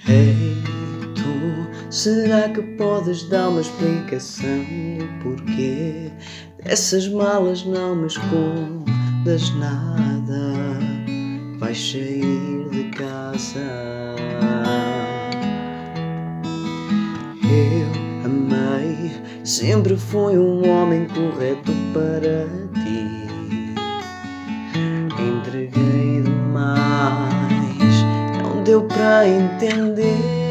Ei, tu, será que podes dar uma explicação do porquê dessas malas? Não me escondas nada, vais sair de casa. Eu amei, sempre fui um homem correto para ti. Entreguei demais, não deu para entender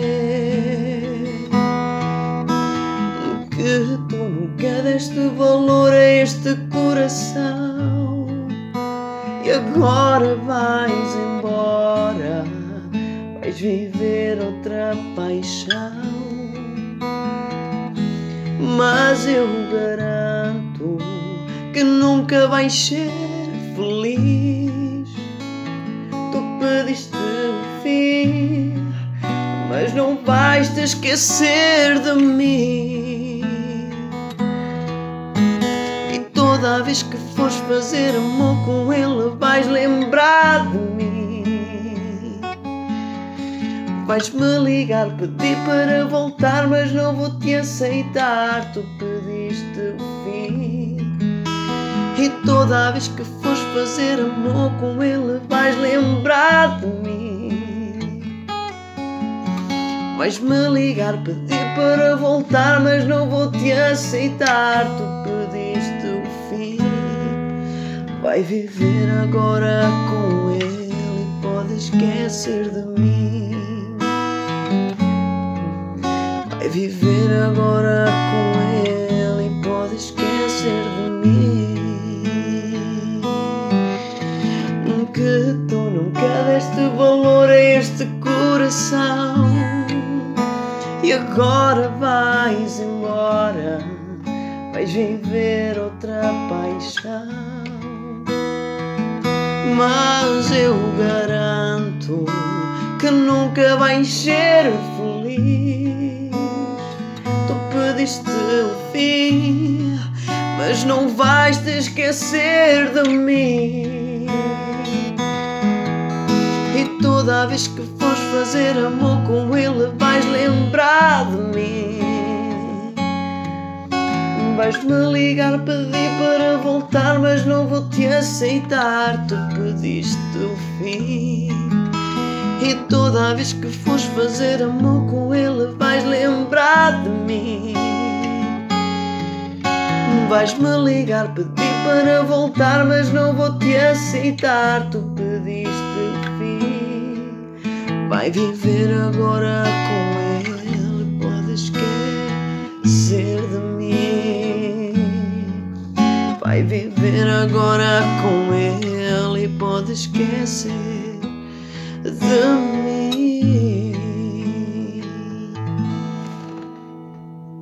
que tu nunca deste valor a este coração. E agora vais embora, vais viver outra paixão. Mas eu garanto que nunca vais ser feliz. Tu pediste o fim, mas não vais te esquecer de mim. E toda vez que fores fazer amor com ele, vais lembrar de mim. Vais-me ligar, pedir para voltar, mas não vou te aceitar. Tu pediste o fim. E toda vez que fores fazer amor com ele, vais lembrar de mim. Vais-me ligar, pedir para voltar, mas não vou te aceitar. Tu pediste o fim. Vai viver agora com ele e pode esquecer de mim. Vai viver agora com ele e pode esquecer de mim. Que tu nunca deste valor a este coração. E agora vais embora, vais viver outra paixão. Mas eu garanto que nunca vais ser feliz. Tu pediste o fim, mas não vais te esquecer de mim. E toda vez que fores fazer amor com ele, vais lembrar de mim. Vais-me ligar, pedir para voltar, mas não vou te aceitar. Tu pediste o fim. E toda vez que fores fazer amor com ele, vais lembrar de mim. Vais-me ligar, pedir para voltar, mas não vou te aceitar. Tu pediste o fim. Vai viver agora com ele, pode esquecer de mim. Vai viver agora com ele e pode esquecer de mim.